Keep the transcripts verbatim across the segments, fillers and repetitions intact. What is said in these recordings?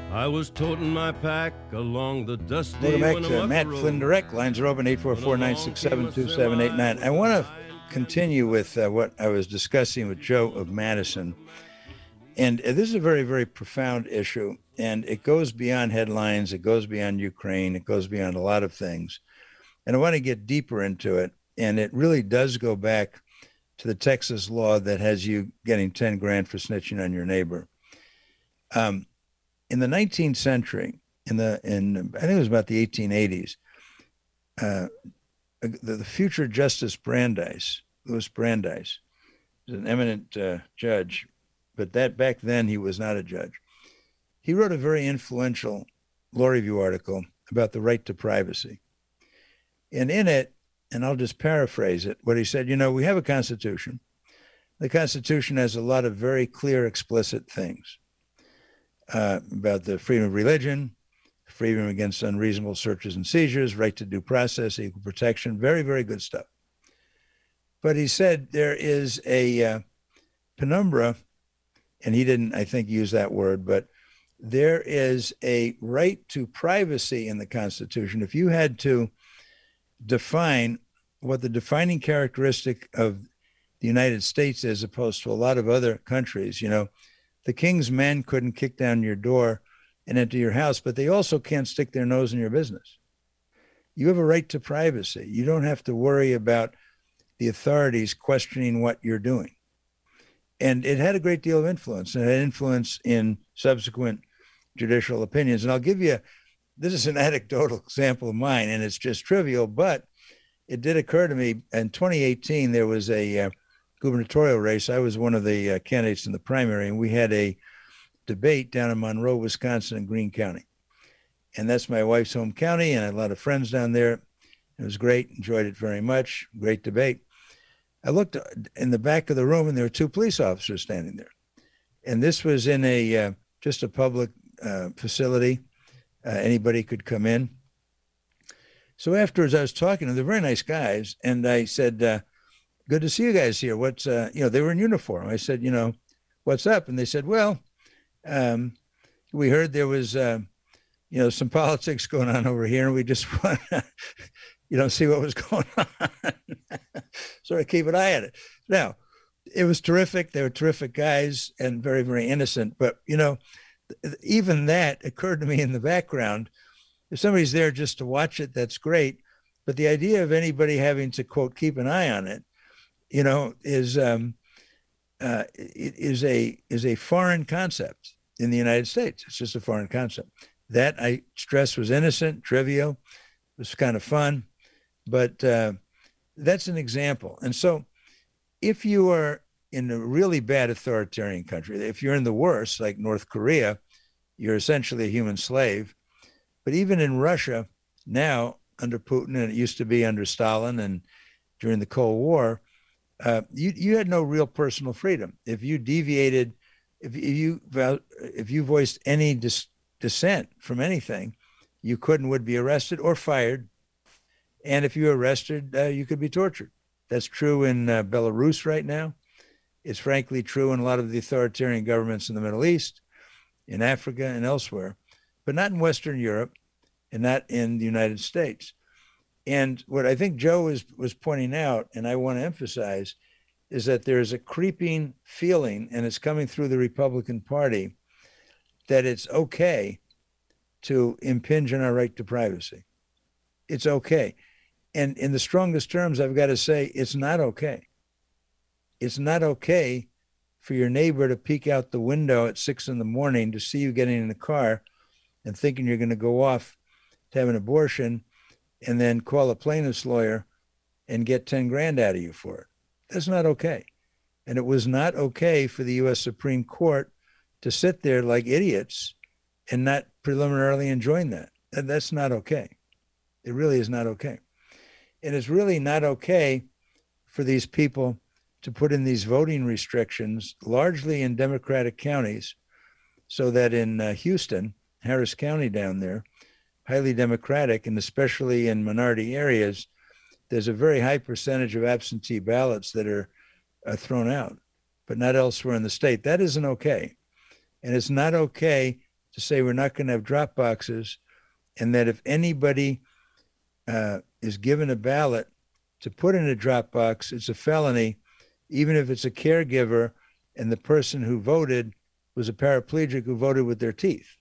I was toting my pack along the dusty Welcome back to Winnemucca Matt Road. Flynn Direct. Lines are open, eight four four, nine six seven, two seven eight nine. I want to continue with uh, what I was discussing with Joe of Madison. And uh, this is a very, very profound issue. And it goes beyond headlines. It goes beyond Ukraine. It goes beyond a lot of things. And I want to get deeper into it. And it really does go back to the Texas law that has you getting ten grand for snitching on your neighbor. Um, in the nineteenth century, in the in I think it was about the eighteen eighties, uh, the, the future Justice Brandeis, Louis Brandeis, was an eminent uh, judge, but that back then he was not a judge. He wrote a very influential law review article about the right to privacy. And in it, and I'll just paraphrase it, what he said, you know, we have a Constitution. The Constitution has a lot of very clear, explicit things uh, about the freedom of religion, freedom against unreasonable searches and seizures, right to due process, equal protection, very, very good stuff. But he said there is a uh, penumbra, and he didn't, I think, use that word, but there is a right to privacy in the Constitution. If you had to define what the defining characteristic of the United States is, opposed to a lot of other countries, you know, the king's men couldn't kick down your door and enter your house, but they also can't stick their nose in your business. You have a right to privacy. You don't have to worry about the authorities questioning what you're doing. And it had a great deal of influence. It had influence in subsequent judicial opinions. And I'll give you, this is an anecdotal example of mine, and it's just trivial, but it did occur to me in twenty eighteen, there was a uh, gubernatorial race. I was one of the uh, candidates in the primary, and we had a debate down in Monroe, Wisconsin, in Greene County. And that's my wife's home county, and I had a lot of friends down there. It was great, enjoyed it very much, great debate. I looked in the back of the room, and there were two police officers standing there. And this was in a uh, just a public uh, facility. Uh, anybody could come in. So afterwards, I was talking to them. They're very nice guys. And I said, uh, good to see you guys here. What's, uh, you know, they were in uniform. I said, you know, what's up? And they said, well, um, we heard there was, uh, you know, some politics going on over here, and we just want to, you know, see what was going on. Sort of keep an eye on it. Now, it was terrific. They were terrific guys and very, very innocent. But, you know, even that occurred to me in the background. If somebody's there just to watch it, that's great. But the idea of anybody having to, quote, keep an eye on it, you know, is um, uh, is a is a foreign concept in the United States. It's just a foreign concept. That, I stress, was innocent, trivial. It was kind of fun. But uh, that's an example. And so if you are in a really bad authoritarian country, if you're in the worst, like North Korea, you're essentially a human slave. But even in Russia now, under Putin, and it used to be under Stalin and during the Cold War, uh, you you had no real personal freedom. If you deviated, if you if you voiced any dis, dissent from anything, you could and would be arrested or fired. And if you were arrested, uh, you could be tortured. That's true in uh, Belarus right now. It's frankly true in a lot of the authoritarian governments in the Middle East, in Africa, and elsewhere, but not in Western Europe and not in the United States. And what I think Joe was, was pointing out, and I want to emphasize, is that there's a creeping feeling, and it's coming through the Republican Party, that it's okay to impinge on our right to privacy. It's okay. And in the strongest terms, I've got to say, it's not okay. It's not okay for your neighbor to peek out the window at six in the morning to see you getting in the car and thinking you're going to go off to have an abortion and then call a plaintiff's lawyer and get ten grand out of you for it. That's not okay. And it was not okay for the U S Supreme Court to sit there like idiots and not preliminarily enjoin that. And that's not okay. It really is not okay. And it's really not okay for these people to put in these voting restrictions, largely in Democratic counties, so that in uh, Houston, Harris County down there, highly Democratic, and especially in minority areas, there's a very high percentage of absentee ballots that are uh, thrown out, but not elsewhere in the state. That isn't okay. And it's not okay to to say we're not going to have drop boxes, and that if anybody uh, is given a ballot to put in a drop box, it's a felony, even if it's a caregiver and the person who voted was a paraplegic who voted with their teeth.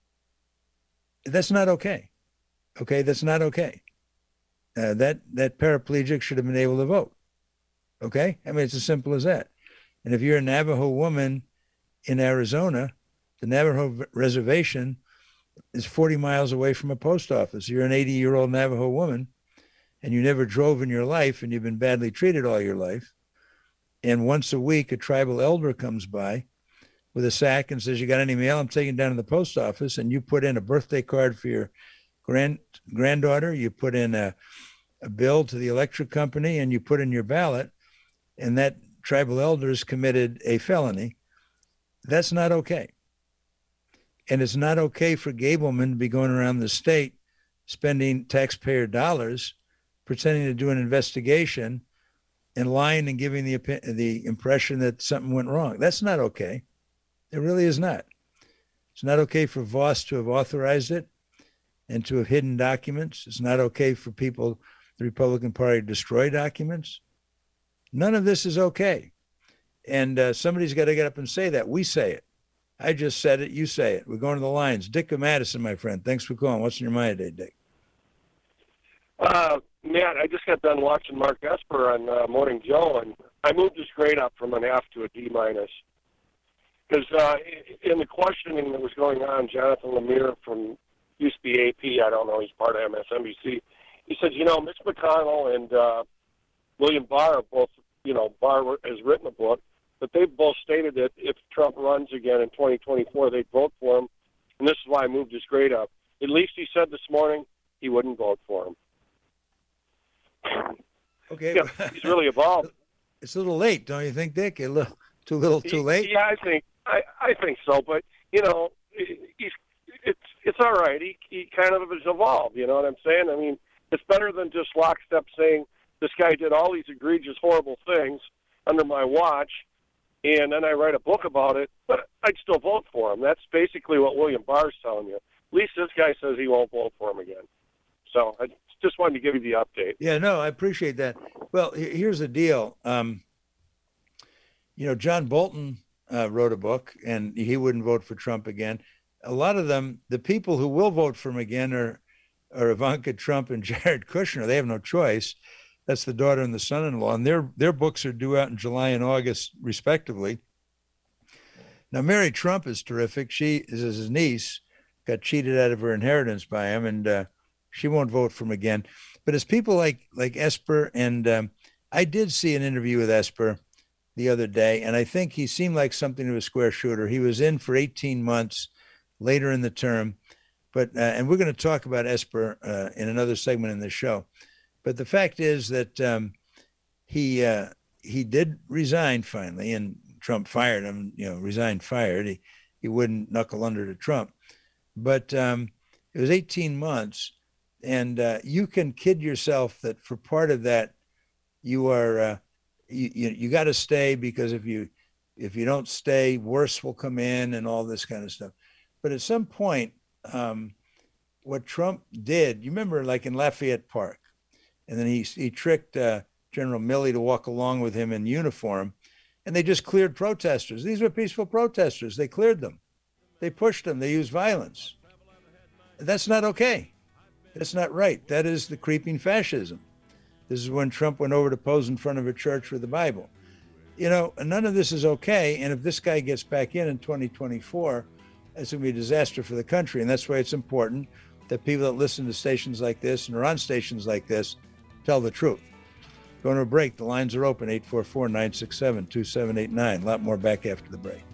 That's not okay. Okay, that's not okay. Uh, that that paraplegic should have been able to vote. Okay, I mean, it's as simple as that. And if you're a Navajo woman in Arizona, the Navajo reservation is forty miles away from a post office. You're an eighty-year-old Navajo woman, and you never drove in your life, and you've been badly treated all your life. And once a week, a tribal elder comes by with a sack and says, "You got any mail? I'm taking it down to the post office." And you put in a birthday card for your grand granddaughter. You put in a, a bill to the electric company, and you put in your ballot. And that tribal elders committed a felony. That's not okay. And it's not okay for Gableman to be going around the state spending taxpayer dollars, pretending to do an investigation and lying and giving the the impression that something went wrong. That's not okay. It really is not. It's not okay for Voss to have authorized it and to have hidden documents. It's not okay for people, the Republican Party, to destroy documents. None of this is okay. And uh, somebody's got to get up and say that. We say it. I just said it. You say it. We're going to the lines. Dick of Madison, my friend. Thanks for calling. What's in your mind today, Dick? Uh, Matt, I just got done watching Mark Esper on uh, Morning Joe, and I moved his grade up from an F to a D minus. Because uh, in the questioning that was going on, Jonathan Lemire from used to be A P, I don't know, he's part of M S N B C, he said, you know, Mitch McConnell and uh, William Barr are both, you know, Barr has written a book, but they've both stated that if Trump runs again in twenty twenty-four, they'd vote for him, and this is why I moved his grade up. At least he said this morning he wouldn't vote for him. Okay. Yeah, he's really evolved. It's a little late, don't you think, Dick? A little too little, too late? Yeah, I think I, I think so. But you know, he's it's it's all right. He he kind of has evolved. You know what I'm saying? I mean, it's better than just lockstep saying this guy did all these egregious, horrible things under my watch, and then I write a book about it. But I'd still vote for him. That's basically what William Barr's telling you. At least this guy says he won't vote for him again. So I just wanted to give you the update. Yeah, no, I appreciate that. Well, here's the deal. Um, you know, John Bolton uh, wrote a book, and he wouldn't vote for Trump again. A lot of them, the people who will vote for him again are, are Ivanka Trump and Jared Kushner. They have no choice. That's the daughter and the son-in-law, and their their books are due out in July and August, respectively. Now, Mary Trump is terrific. She is his niece, got cheated out of her inheritance by him, and uh, she won't vote for him again. But it's people like like Esper, and um, I did see an interview with Esper the other day, and I think he seemed like something of a square shooter. He was in for eighteen months later in the term, but uh, and we're going to talk about Esper uh, in another segment in the show. But the fact is that um, he uh, he did resign finally, and Trump fired him. You know, resigned, fired. He he wouldn't knuckle under to Trump, but um, it was eighteen months. And uh, you can kid yourself that for part of that, you are uh, you you, you got to stay, because if you if you don't stay, worse will come in and all this kind of stuff. But at some point, um, what Trump did, you remember, like in Lafayette Park, and then he he tricked uh, General Milley to walk along with him in uniform, and they just cleared protesters. These were peaceful protesters. They cleared them. They pushed them. They used violence. That's not okay. That's not right. That is the creeping fascism. This is when Trump went over to pose in front of a church with the Bible. You know, none of this is okay. And if this guy gets back in in twenty twenty-four, that's going to be a disaster for the country. And that's why it's important that people that listen to stations like this and are on stations like this tell the truth. Going to a break. The lines are open, eight four four, nine six seven, two seven eight nine. A lot more back after the break.